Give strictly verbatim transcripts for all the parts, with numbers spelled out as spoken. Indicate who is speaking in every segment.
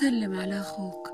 Speaker 1: سلم على أخوك.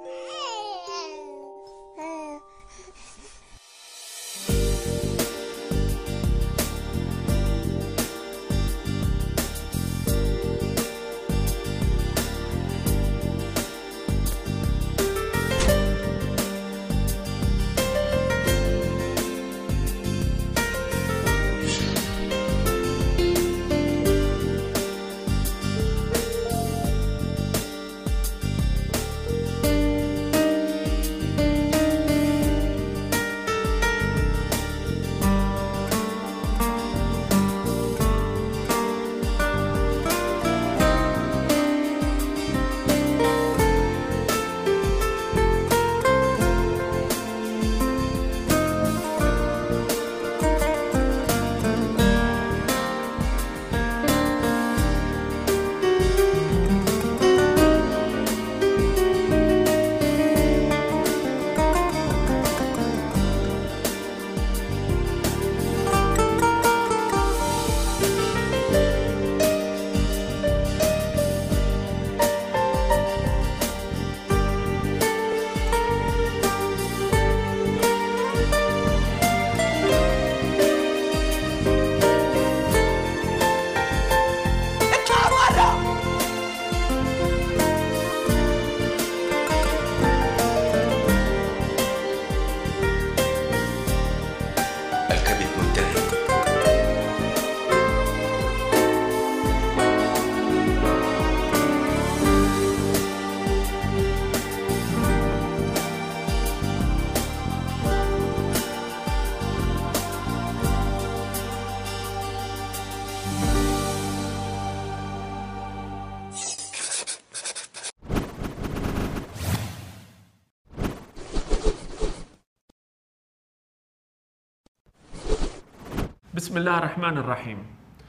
Speaker 2: بسم الله الرحمن الرحيم.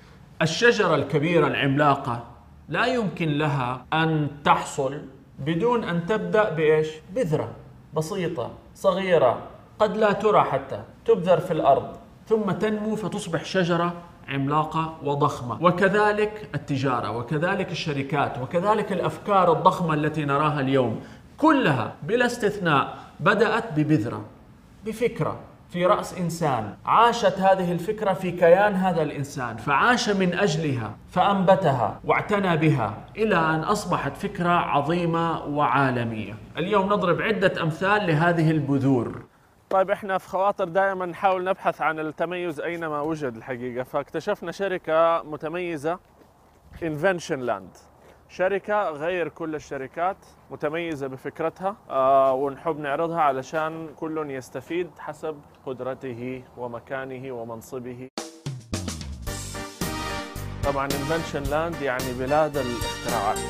Speaker 2: الشجرة الكبيرة العملاقة لا يمكن لها أن تحصل بدون أن تبدأ بإيش؟ بذرة بسيطة صغيرة قد لا ترى حتى، تبذر في الأرض ثم تنمو فتصبح شجرة عملاقة وضخمة. وكذلك التجارة، وكذلك الشركات، وكذلك الأفكار الضخمة التي نراها اليوم كلها بلا استثناء بدأت ببذرة، بفكرة في رأس إنسان، عاشت هذه الفكرة في كيان هذا الإنسان فعاش من أجلها فأنبتها واعتنى بها إلى أن أصبحت فكرة عظيمة وعالمية. اليوم نضرب عدة أمثال لهذه البذور. طيب احنا في خواطر دائما نحاول نبحث عن التميز أينما وجد الحقيقة، فاكتشفنا شركة متميزة، Invention Land، شركة غير كل الشركات، متميزة بفكرتها، آه ونحب نعرضها علشان كل يستفيد حسب قدرته ومكانه ومنصبه. طبعا Invention Land يعني بلاد الاختراعات.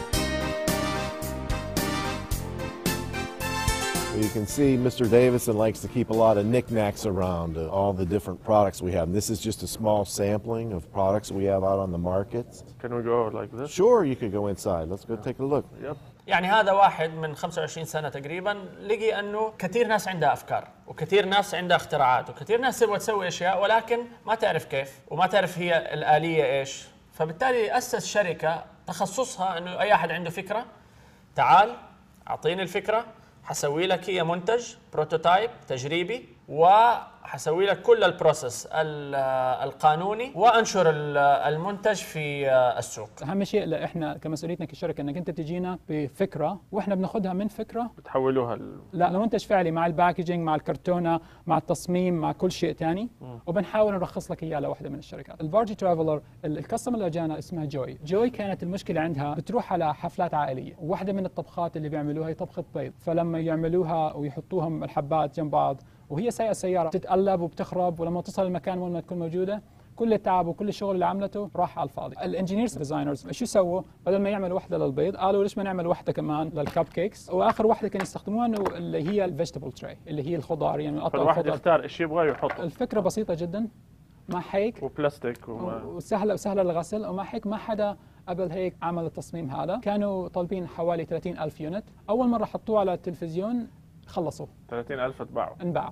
Speaker 3: You can see Mister Davison likes to keep a lot of knickknacks around uh, all the different products we have. And this is just a small sampling of products we have out on the market.
Speaker 2: Can we go like this?
Speaker 3: Sure, you could go inside. Let's go take a look.
Speaker 2: Yep. يعني هذا واحد من خمسة وعشرين سنة تقريبا لقي أنه كثير ناس عندها أفكار وكثير ناس عندها اختراعات وكثير ناس تبغى تسوي أشياء ولكن ما تعرف كيف وما تعرف هي الآلية إيش. فبالتالي أسس شركة تخصصها أنه أي أحد عنده فكرة تعال أعطيني الفكرة، حسوي لك هي منتج بروتوتايب تجريبي وحسوي لك كل البروسيس القانوني وانشر المنتج في السوق.
Speaker 4: اهم شيء اللي احنا كمسؤوليتنا كشركه انك انت تجينا بفكره واحنا بناخذها من فكره
Speaker 2: بتحولوها ل...
Speaker 4: لا لمنتج فعلي مع الباكجينج مع الكرتونه مع التصميم مع كل شيء ثاني وبنحاول نرخص لك اياه لوحده من الشركات. الفارجي ترافلر الكاستمر اللي جانا اسمها جوي. جوي كانت المشكله عندها بتروح على حفلات عائليه وواحده من الطبخات اللي بيعملوها هي طبخه بيض، فلما يعملوها ويحطوهم الحبات جنب بعض وهي سايقه السياره بتتقلب وبتخرب ولما تصل المكان وين ما تكون موجوده كل التعب وكل الشغل اللي عملته راح على الفاضي. الانجينيرز ديزاينرز شو سووا؟ بدل ما يعملوا وحده للبيض قالوا ليش ما نعمل وحده كمان للكب كيكس، واخر وحده كانوا يستخدموها انه اللي هي الفيجيتابل تراي اللي هي الخضار، يعني قطع
Speaker 2: الواحد يختار ايش يبغى يحطه.
Speaker 4: الفكره بسيطه جدا ما هيك
Speaker 2: وبلاستيك وما
Speaker 4: وسهله وسهله للغسل وما هيك ما حدا قبل هيك عمل التصميم هذا. كانوا طالبين حوالي ثلاثين ألف يونت، اول مره حطوه على التلفزيون خلصوا
Speaker 2: ثلاثين ألف تباعوا
Speaker 4: انباعوا.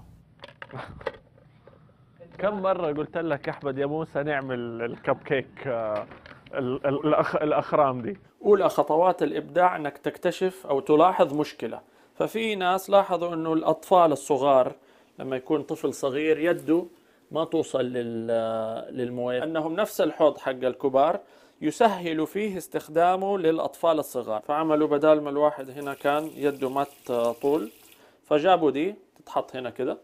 Speaker 2: كم مرة قلت لك أحمد يا موسى نعمل الكب كيك ال ال الأخ الأخرام دي. أولى خطوات الإبداع أنك تكتشف أو تلاحظ مشكلة. ففي ناس لاحظوا أنه الأطفال الصغار لما يكون طفل صغير يده ما توصل للمويه، أنهم نفس الحوض حق الكبار يسهل فيه استخدامه للأطفال الصغار، فعملوا بدال ما الواحد هنا كان يده ما طول، فجابوا دي تتحط هنا كده،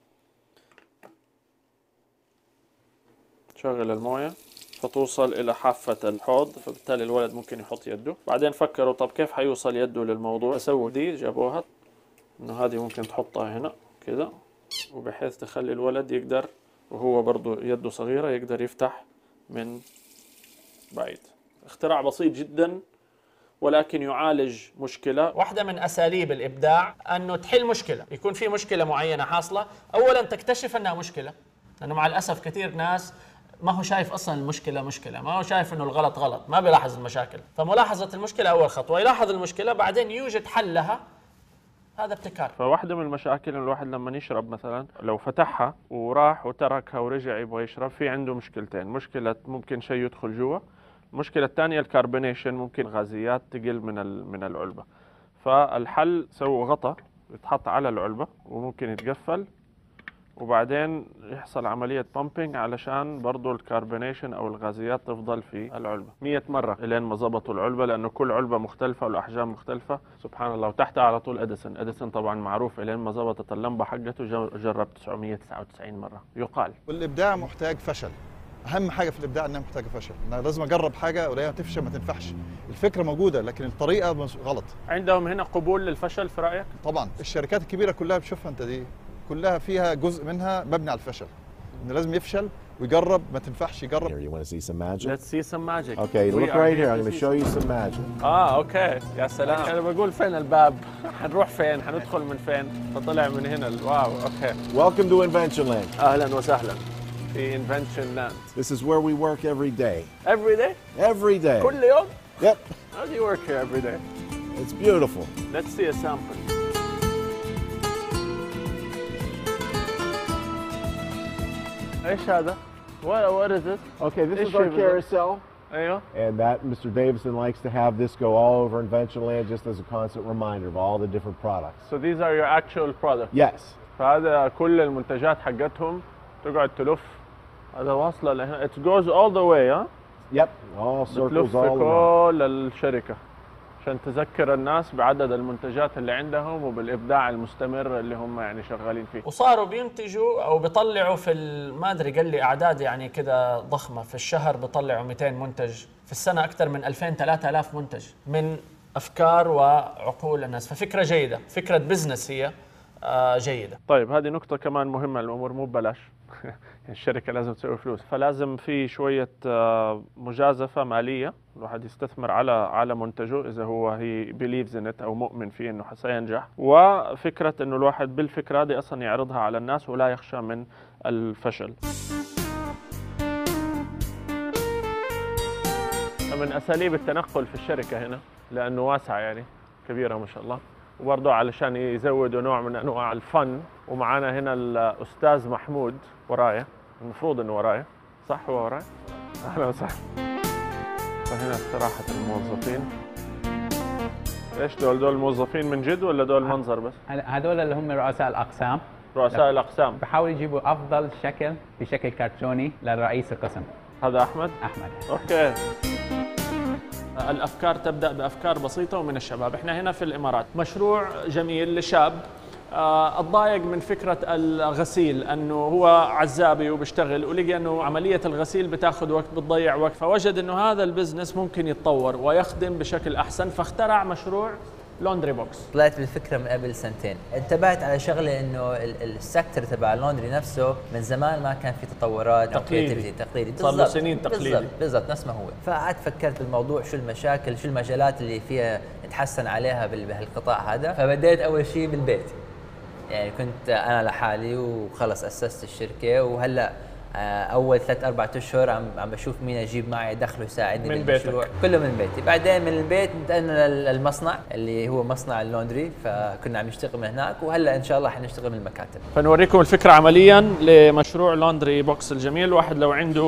Speaker 2: تشغل المويه فتوصل إلى حافة الحوض، فبالتالي الولد ممكن يحط يده. بعدين فكروا طب كيف حيوصل يده للموضوع، فسووا دي جابوها إنه هذه ممكن تحطها هنا كده، وبحيث تخلي الولد يقدر وهو برضو يده صغيرة يقدر يفتح من بعيد. اختراع بسيط جدا ولكن يعالج مشكلة. واحدة من أساليب الإبداع أنه تحل مشكلة، يكون في مشكلة معينة حاصلة، أولا تكتشف أنها مشكلة، لأنه مع الأسف كثير ناس ما هو شايف أصلا المشكلة مشكلة، ما هو شايف أنه الغلط غلط، ما بيلاحظ المشاكل. فملاحظة المشكلة أول خطوة، يلاحظ المشكلة بعدين يوجد حل لها، هذا ابتكار. فواحدة من المشاكل إنه الواحد لما يشرب مثلا لو فتحها وراح وتركها ورجع يبغى يشرب، في عنده مشكلتين، مشكلة ممكن شيء يدخل جوا، المشكلة الثانية الكربونيشن، ممكن غازيات تقل من من العلبة. فالحل سووا غطاء يتحط على العلبة وممكن يتقفل، وبعدين يحصل عملية بامبينج علشان برضو الكربونيشن أو الغازيات تفضل في العلبة مية مرة إلين ما ظبطوا العلبة، لأنه كل علبة مختلفة والأحجام مختلفة سبحان الله. وتحتها على طول أديسون، أديسون طبعا معروف إلين ما ظبطت اللمبة حقته جرب تسعمية وتسعة وتسعين مرة يقال.
Speaker 1: والإبداع محتاج فشل، أهم حاجة في الإبداع إنها محتاجة فشل، أنا لازم أجرب حاجة ولاقيها تفشل ما تنفعش، الفكرة موجودة لكن الطريقة غلط.
Speaker 2: عندهم هنا قبول للفشل في رأيك؟
Speaker 1: طبعا الشركات الكبيرة كلها بتشوفها أنت دي كلها فيها جزء منها مبني على الفشل، إنه لازم يفشل ويجرب، ما تنفعش يجرب.
Speaker 3: Here, you want to see some magic?
Speaker 2: Let's see some magic.
Speaker 3: Okay, look right here. I'm going to show you some magic.
Speaker 2: آه أوكي، يا سلام. أنا بقول فين الباب؟ حنروح فين؟ حندخل من فين؟ فطلع من هنا. واو أوكي.
Speaker 3: Welcome to Invention Land.
Speaker 2: أهلا وسهلا في Invention Land.
Speaker 3: This is where we work every day.
Speaker 2: Every day?
Speaker 3: Every day.
Speaker 2: كل يوم?
Speaker 3: Yep.
Speaker 2: How do you work here every day?
Speaker 3: It's beautiful.
Speaker 2: Let's see a sample. ايش هذا؟ What what is this?
Speaker 3: Okay, this
Speaker 2: إيش
Speaker 3: is our
Speaker 2: شيء
Speaker 3: carousel.
Speaker 2: ايوه.
Speaker 3: And that Mister Davison likes to have this go all over Invention Land just as a constant reminder of all the different products.
Speaker 2: So these are your actual products.
Speaker 3: Yes.
Speaker 2: فهذا كل المنتجات حقتهم تقعد تلف، هذا واصلة لهنا. It goes all the way ها؟
Speaker 3: Yep. All circles
Speaker 2: بتلف
Speaker 3: all around.
Speaker 2: كل الشركة عشان تذكر الناس بعدد المنتجات اللي عندهم وبالإبداع المستمر اللي هم يعني شغالين فيه. وصاروا بينتجوا أو بيطلعوا في ما أدري قال لي أعداد يعني كده ضخمة، في الشهر بيطلعوا مئتين منتج، في السنة أكثر من ألفين ثلاثة آلاف منتج من أفكار وعقول الناس. ففكرة جيدة، فكرة بزنس هي آه جيدة. طيب هذه نقطة كمان مهمة، الأمور مو ببلاش. الشركة لازم تسوي فلوس، فلازم في شوية آه مجازفة مالية، الواحد يستثمر على على منتجه إذا هو هي believes in it أو مؤمن فيه إنه سينجح، وفكرة إنه الواحد بالفكرة هذه أصلا يعرضها على الناس ولا يخشى من الفشل. من أساليب التنقل في الشركة هنا لأنه واسعة يعني كبيرة ما شاء الله، وبرضه علشان يزودوا نوع من أنواع الفن. ومعنا هنا الأستاذ محمود ورايا، المفروض إنه ورايا صح؟ هو ورايا؟ أهلا وسهلا. فهنا استراحة الموظفين. إيش دول؟ دول موظفين من جد ولا دول منظر بس؟
Speaker 5: هذول اللي هم رؤساء الأقسام.
Speaker 2: رؤساء الأقسام.
Speaker 5: بحاولوا يجيبوا أفضل شكل بشكل كرتوني لرئيس القسم.
Speaker 2: هذا أحمد؟
Speaker 5: أحمد.
Speaker 2: أوكي. الأفكار تبدأ بأفكار بسيطة ومن الشباب. إحنا هنا في الإمارات مشروع جميل لشاب آه اتضايق من فكرة الغسيل، أنه هو عزابي وبيشتغل ولقى أنه عملية الغسيل بتاخذ وقت، بتضيع وقت، فوجد أنه هذا البزنس ممكن يتطور ويخدم بشكل أحسن، فاخترع مشروع لوندري بوكس.
Speaker 6: طلعت بالفكرة من قبل سنتين، انتبهت على شغلة انه السكتر تبع اللوندري نفسه من زمان ما كان في تطورات
Speaker 2: تقليدي
Speaker 6: تقليدي
Speaker 2: صار له سنين تقليدي
Speaker 6: بالضبط بالضبط نفس ما هو. فقعدت فكرت بالموضوع، شو المشاكل، شو المجالات اللي فيها نتحسن عليها بهالقطاع هذا. فبديت اول شيء بالبيت، يعني كنت انا لحالي وخلص اسست الشركة، وهلا اول ثلاث اربع اشهر عم عم بشوف مين اجيب معي دخله يساعدني
Speaker 2: من
Speaker 6: بالمشروع.
Speaker 2: بيتك.
Speaker 6: كله من بيتي. بعدين من البيت انتقلنا للمصنع اللي هو مصنع اللوندري، فكنا عم نشتغل من هناك، وهلا ان شاء الله حنشتغل من المكاتب.
Speaker 2: فنوريكم الفكره عمليا لمشروع لوندري بوكس الجميل. الواحد لو عنده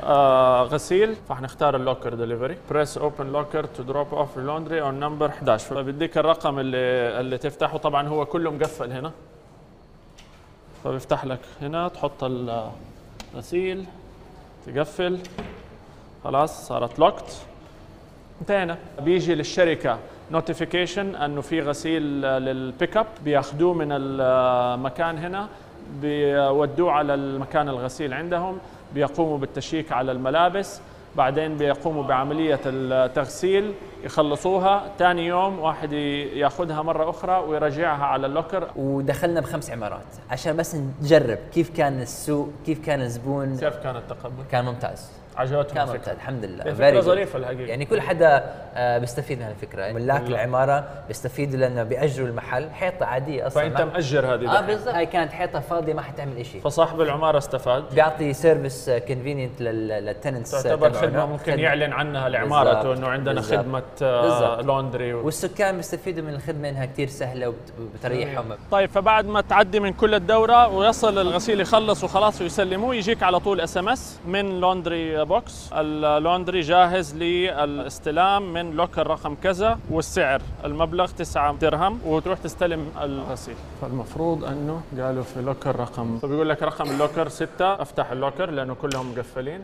Speaker 2: آه غسيل، فحنختار اللوكر ديليفري. بريس اوبن لوكر تو دروب اوف لاندري اون نمبر إحدى عشر، فبديك الرقم اللي اللي تفتحه. طبعا هو كله مقفل هنا، فبيفتح لك هنا، تحط الغسيل، تقفل، خلاص صارت لوكت، انتهينا. بيجي للشركه نوتيفيكيشن انه في غسيل للبيك اب، بياخذوه من المكان هنا، بيودوه على المكان الغسيل عندهم، بيقوموا بالتشيك على الملابس، بعدين بيقوموا بعملية التغسيل، يخلصوها. ثاني يوم واحد ياخذها مرة أخرى ويرجعها على اللوكر.
Speaker 6: ودخلنا بخمس عمارات عشان بس نجرب كيف كان السوق، كيف كان الزبون.
Speaker 2: كيف كان التقبل؟
Speaker 6: كان ممتاز،
Speaker 2: عجبتهم
Speaker 6: كان
Speaker 2: الفكرة.
Speaker 6: ممتاز الحمد لله.
Speaker 2: فكرة ظريفة الحقيقة،
Speaker 6: يعني كل حدا آه بيستفيد من هالفكرة. ملاك العمارة بيستفيدوا لأنه بيأجروا المحل، حيطة عادية أصلا.
Speaker 2: فأنت مأجر هذه.
Speaker 6: اه بالضبط، هاي كانت حيطة فاضية ما حتعمل شيء.
Speaker 2: فصاحب العمارة استفاد،
Speaker 6: بيعطي سيرفيس كونفينينت للتننتس.
Speaker 2: تعتبر خدمة ممكن يعلن عنها لعمارته انه عندنا بالزبط. خدمة آه لوندري و...
Speaker 6: والسكان بيستفيدوا من الخدمة انها كثير سهلة وبتريحهم.
Speaker 2: طيب فبعد ما تعدي من كل الدورة ويصل الغسيل يخلص وخلاص ويسلموه، يجيك على طول اس ام اس من لوندري بوكس، اللوندري جاهز للاستلام من لوكر رقم كذا، والسعر المبلغ تسعة درهم، وتروح تستلم الغسيل. فالمفروض انه قالوا في لوكر رقم، فبيقول لك رقم اللوكر ستة، افتح اللوكر لانه كلهم مقفلين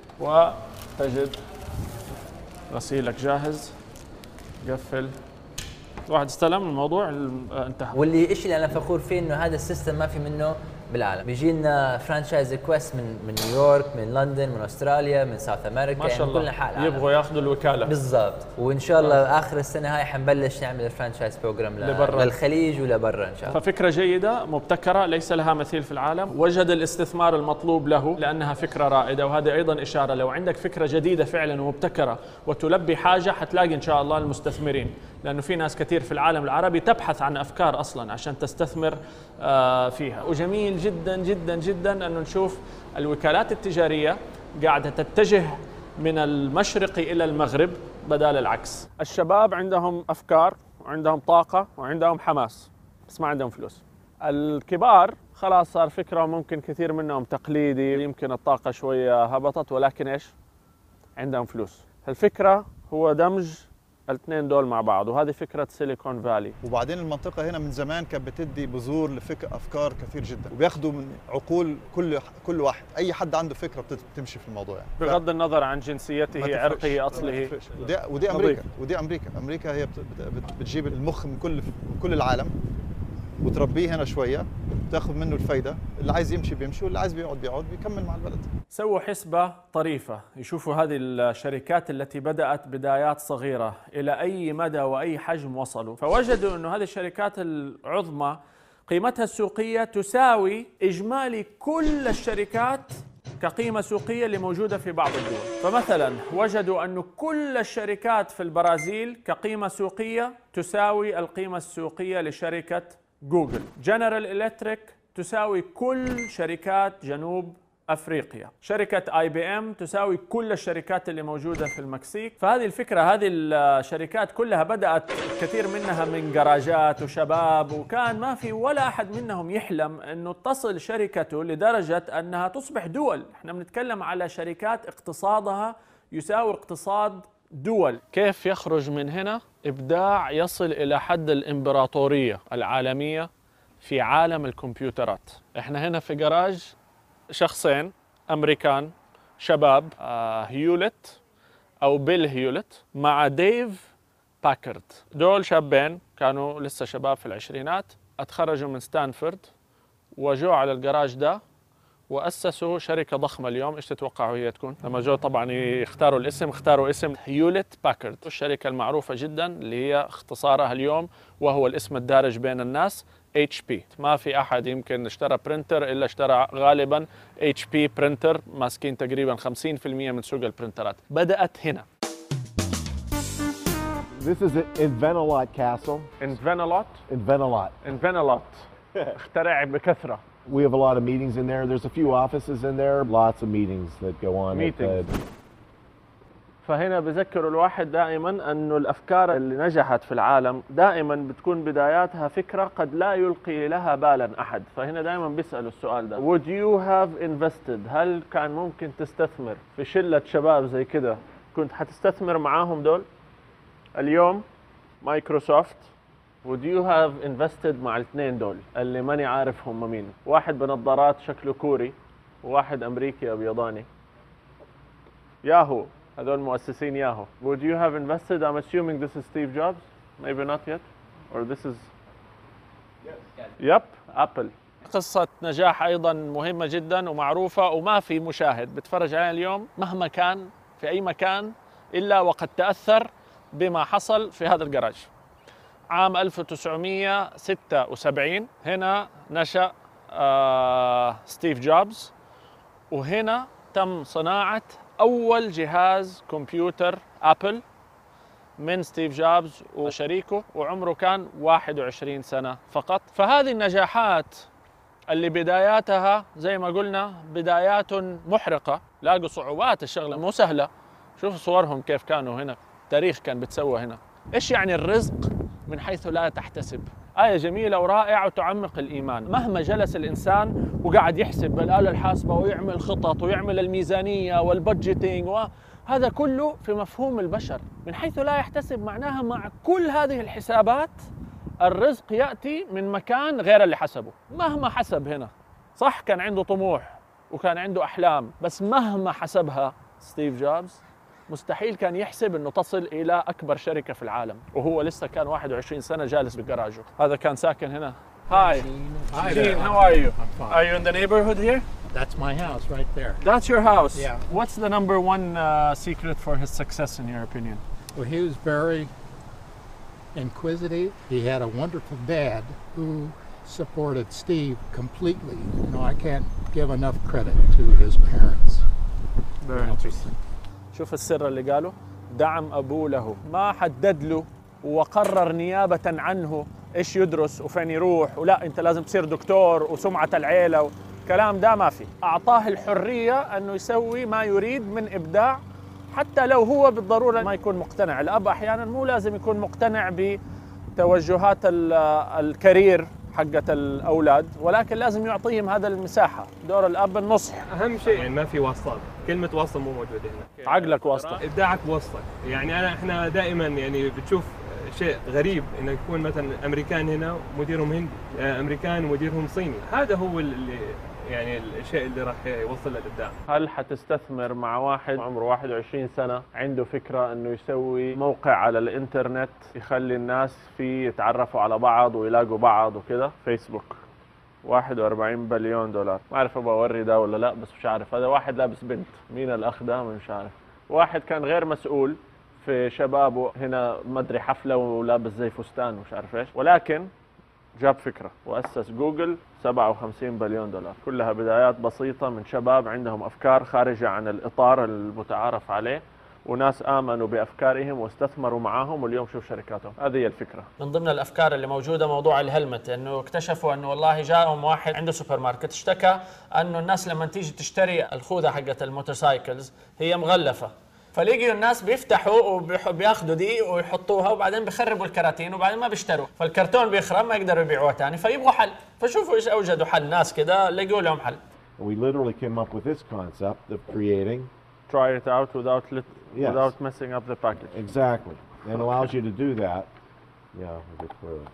Speaker 2: وتجد غسيلك جاهز. قفل، واحد استلم، الموضوع انتهى.
Speaker 6: واللي الشيء اللي انا فخور فيه انه هذا السيستم ما في منه بالعالم. بيجي لنا فرانشايز ريكوست من من نيويورك، من لندن، من استراليا، من ساوث امريكا،
Speaker 2: ما شاء الله
Speaker 6: يعني كل حال
Speaker 2: يبغوا ياخذوا الوكاله.
Speaker 6: بالضبط. وان شاء الله اخر السنه هاي حنبلش نعمل الفرانشايز بروجرام
Speaker 2: لبرا.
Speaker 6: للخليج ولبرا ان شاء الله.
Speaker 2: ففكره جيده مبتكره ليس لها مثيل في العالم، وجد الاستثمار المطلوب له لانها فكره رائده. وهذه ايضا اشاره، لو عندك فكره جديده فعلا ومبتكره وتلبي حاجه، حتلاقي ان شاء الله المستثمرين، لانه في ناس كثير في العالم العربي تبحث عن افكار اصلا عشان تستثمر فيها. وجميل جدا جدا جدا انه نشوف الوكالات التجاريه قاعده تتجه من المشرق الى المغرب بدال العكس. الشباب عندهم افكار وعندهم طاقه وعندهم حماس، بس ما عندهم فلوس. الكبار خلاص صار فكره، ممكن كثير منهم تقليدي، يمكن الطاقه شويه هبطت، ولكن ايش؟ عندهم فلوس. الفكره هو دمج الاثنين دول مع بعض، وهذه فكرة سيليكون فالي.
Speaker 1: وبعدين المنطقة هنا من زمان كانت بتدي بذور لفكر أفكار كثير جدا، وبياخذوا من عقول كل كل واحد، أي حد عنده فكرة بتمشي في الموضوع يعني.
Speaker 2: بغض النظر عن جنسيته، عرقه، أصله.
Speaker 1: ودي, ودي أمريكا، ودي أمريكا، أمريكا هي بتجيب المخ من كل من كل العالم وتربيه هنا شوية، تاخذ منه الفايدة، اللي عايز يمشي بيمشي واللي عايز بيقعد بيقعد بيكمل مع البلد.
Speaker 2: سووا حسبة طريفة يشوفوا هذه الشركات التي بدأت بدايات صغيرة إلى أي مدى وأي حجم وصلوا، فوجدوا أنه هذه الشركات العظمى قيمتها السوقية تساوي إجمالي كل الشركات كقيمة سوقية اللي موجودة في بعض الدول. فمثلا وجدوا أن كل الشركات في البرازيل كقيمة سوقية تساوي القيمة السوقية لشركة جوجل. جنرال إلكتريك تساوي كل شركات جنوب أفريقيا. شركة آي بي إم تساوي كل الشركات اللي موجودة في المكسيك. فهذه الفكرة، هذه الشركات كلها بدأت كثير منها من جراجات وشباب، وكان ما في ولا أحد منهم يحلم أنه تصل شركته لدرجة أنها تصبح دول. احنا بنتكلم على شركات اقتصادها يساوي اقتصاد دول. كيف يخرج من هنا إبداع يصل إلى حد الإمبراطورية العالمية في عالم الكمبيوترات؟ احنا هنا في جراج شخصين أمريكان شباب، آه هيولت أو بيل هيولت مع ديف باكرد. دول شابين كانوا لسه شباب في العشرينات، اتخرجوا من ستانفورد وجوا على الجراج ده وأسسوا شركة ضخمة اليوم. إيش تتوقعوا هي تكون؟ لما جو طبعا يختاروا الاسم، اختاروا اسم هيولت باكرد، الشركة المعروفة جدا اللي هي اختصارها اليوم وهو الاسم الدارج بين الناس إتش بي. ما في أحد يمكن اشترى برينتر إلا اشترى غالبا إتش بي برينتر، ماسكين تقريبا خمسين بالمئة من سوق البرنترات. بدأت هنا.
Speaker 3: This is in Venelot Castle.
Speaker 2: In Venelot?
Speaker 3: In Venelot.
Speaker 2: In Venelot. اخترع بكثرة.
Speaker 3: We have a lot of meetings in there. There's a few offices in there. Lots of meetings that go on.
Speaker 2: Meetings.
Speaker 3: At, uh,
Speaker 2: فهنا بذكر الواحد دائما أنه الأفكار اللي نجحت في العالم دائما بتكون بداياتها فكرة قد لا يلقي لها بالا أحد. فهنا دائما بيسألوا السؤال ده: Would you have invested؟ هل كان ممكن تستثمر في شلة شباب زي كده؟ كنت حتستثمر معاهم دول؟ اليوم مايكروسوفت Would you have invested مع الاثنين دول اللي ماني عارف هم مين؟ واحد بنظارات شكله كوري وواحد أمريكي أبيضاني. ياهو، هذول مؤسسين ياهو. Would you have invested? I'm assuming this is Steve Jobs. Maybe not yet. Or this is... Yes. Yep, Apple. قصة نجاح أيضا مهمة جدا ومعروفة، وما في مشاهد بتفرج عليها اليوم مهما كان في أي مكان إلا وقد تأثر بما حصل في هذا الجراج. عام ألف وتسعمئة وستة وسبعين هنا نشأ آه ستيف جوبز، وهنا تم صناعة أول جهاز كمبيوتر أبل من ستيف جوبز وشريكه، وعمره كان واحد وعشرين سنة فقط. فهذه النجاحات اللي بداياتها زي ما قلنا بدايات محرقة، لاقوا صعوبات، الشغلة مو سهلة. شوفوا صورهم كيف كانوا هنا، تاريخ كان بتسوى هنا. إيش يعني الرزق من حيث لا تحتسب؟ آية جميلة ورائعة وتعمق الإيمان. مهما جلس الإنسان وقاعد يحسب بالآلة الحاسبة ويعمل خطط ويعمل الميزانية والبادجيتينج وهذا كله في مفهوم البشر، من حيث لا يحتسب معناها مع كل هذه الحسابات الرزق يأتي من مكان غير اللي حسبه. مهما حسب هنا، صح كان عنده طموح وكان عنده أحلام، بس مهما حسبها ستيف جوبز مستحيل كان يحسب انه تصل الى اكبر شركه في العالم، وهو لسه كان واحد وعشرين سنه جالس بجراجه. هذا كان ساكن هنا. Hi.
Speaker 7: Hi
Speaker 2: Gene,
Speaker 7: there.
Speaker 2: how are you?
Speaker 7: I'm fine.
Speaker 2: Are you in the neighborhood here?
Speaker 7: That's my house right there.
Speaker 2: That's your house.
Speaker 7: Yeah.
Speaker 2: What's the number one uh, secret for his success in your opinion?
Speaker 7: Well, he was very inquisitive. He had a wonderful dad who supported Steve completely. You know, I can't give enough credit to his parents.
Speaker 2: Very interesting. شوف السر اللي قاله: دعم أبوه له، ما حدد له وقرر نيابة عنه إيش يدرس وفين يروح، ولا أنت لازم تصير دكتور وسمعة العيلة والكلام ده ما في. أعطاه الحرية أنه يسوي ما يريد من إبداع، حتى لو هو بالضرورة ما يكون مقتنع. الأب أحيانا مو لازم يكون مقتنع بتوجهات الكارير حقة الأولاد، ولكن لازم يعطيهم هذا المساحة. دور الأب النصح.
Speaker 8: أهم شيء يعني ما في واسطة، كلمة واسطة مو موجودة هنا.
Speaker 2: عقلك واسطة،
Speaker 8: إبداعك واسطة. يعني أنا إحنا دائما يعني بتشوف شيء غريب إنه يكون مثلا أمريكان هنا مديرهم هندي، أمريكان ومديرهم صيني. هذا هو اللي يعني الشيء اللي راح يوصل للإبداع.
Speaker 2: هل حتستثمر مع واحد عمره واحد وعشرين سنة عنده فكرة إنه يسوي موقع على الإنترنت يخلي الناس فيه يتعرفوا على بعض ويلاقوا بعض وكذا؟ فيسبوك واحد وأربعين بليون دولار. ما أعرف أبغى أوري ده ولا لا، بس مش عارف. هذا واحد لابس بنت، مين الأخ ده مش عارف. واحد كان غير مسؤول في شبابه هنا، ما أدري حفلة ولابس زي فستان ومش عارف إيش، ولكن جاب فكرة وأسس جوجل سبعة وخمسين بليون دولار. كلها بدايات بسيطة من شباب عندهم أفكار خارجة عن الإطار المتعارف عليه، وناس آمنوا بأفكارهم واستثمروا معاهم، واليوم شوف شركاتهم. هذه هي الفكرة. من ضمن الأفكار اللي موجودة موضوع الهلمت، إنه اكتشفوا إنه والله جاءهم واحد عنده سوبر ماركت اشتكى إنه الناس لما تيجي تشتري الخوذة حقت الموتورسايكلز هي مغلفة، فلقيوا الناس بيفتحوا وبياخذوا دي ويحطوها وبعدين بيخربوا الكراتين وبعدين ما بيشتروا، فالكرتون بيخرب ما يقدروا يبيعوها ثاني، فيبغوا حل. فشوفوا ايش اوجدوا حل، ناس كده لقوا لهم حل.
Speaker 3: We literally came up with this concept of creating.
Speaker 2: Try it out without lit
Speaker 3: Yes.
Speaker 2: without messing up the package.
Speaker 3: Exactly. It allows you to do that. Yeah, a bit clearer.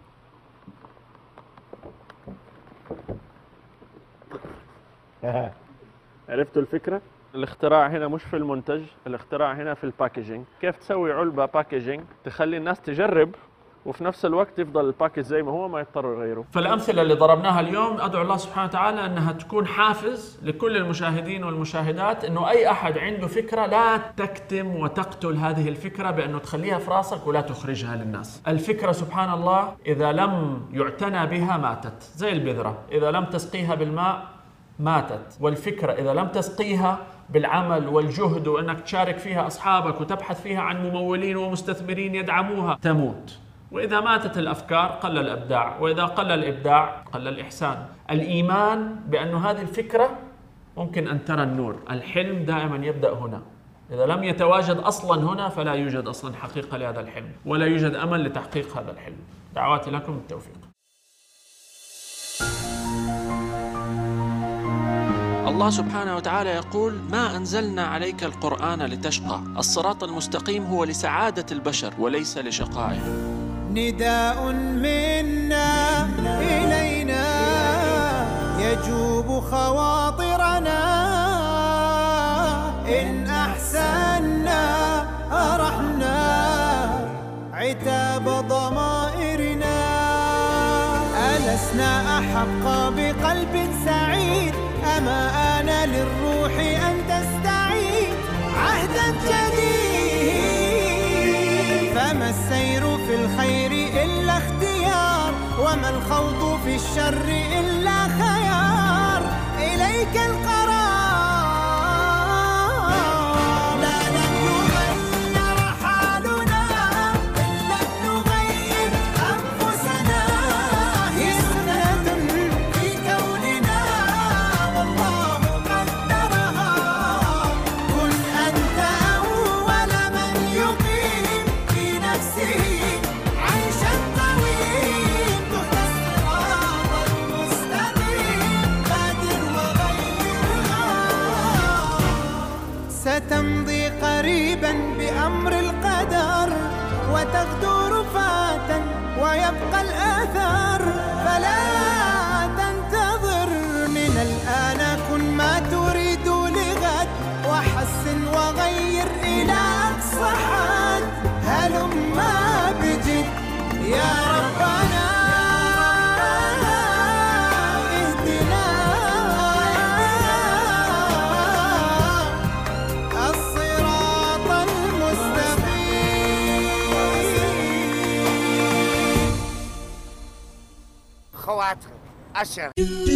Speaker 2: عرفتوا الفكرة؟ الاختراع هنا مش في المنتج، الاختراع هنا في الباكجينج. كيف تسوي علبة باكجينج تخلي الناس تجرب وفي نفس الوقت يفضل الباكج زي ما هو، ما يضطروا يغيروا. فالأمثلة اللي ضربناها اليوم أدعو الله سبحانه وتعالى أنها تكون حافز لكل المشاهدين والمشاهدات، أنه أي أحد عنده فكرة لا تكتم وتقتل هذه الفكرة بأنه تخليها في راسك ولا تخرجها للناس. الفكرة سبحان الله إذا لم يعتنى بها ماتت، زي البذرة إذا لم تسقيها بالماء ماتت، والفكرة إذا لم تسقيها بالعمل والجهد وأنك تشارك فيها أصحابك وتبحث فيها عن ممولين ومستثمرين يدعموها تموت. وإذا ماتت الأفكار قل الإبداع، وإذا قل الإبداع قل الإحسان. الإيمان بأن هذه الفكرة ممكن أن ترى النور. الحلم دائما يبدأ هنا، إذا لم يتواجد أصلا هنا فلا يوجد أصلا حقيقة لهذا الحلم، ولا يوجد أمل لتحقيق هذا الحلم. دعواتي لكم بالتوفيق. الله سبحانه وتعالى يقول: ما أنزلنا عليك القرآن لتشقى، الصراط المستقيم هو لسعادة البشر وليس لشقائهم.
Speaker 9: نداء منا إلينا يجوب خواطرنا، إن أحسنا أرحنا عتاب ضمائرنا. ألسنا أحق بقلب سعيد، أما آن للروح أن تستعيد عهدا جديد. فما السير في الخير إلا اختيار، وما الخوض في الشر إلا خيار. إليك القرار، لا لن يغير حالنا إلا نغير أنفسنا. هي سنة في كوننا والله قدرها. كن أنت أول من يقيم في نفسه عيشا طويل. تهدى الصراط المستقيم، بادر وغيرها. ستمضي قريبا بأمر القدر، وتغدو رفاتا ويبقى الآثار. فلا تنتظر، من الآن كن ما تريد لغد، وحسن وغير إلى أقصى حد. هلما بجد يا ربنا، اهدنا الصراط المستقيم.
Speaker 10: خواطر عشر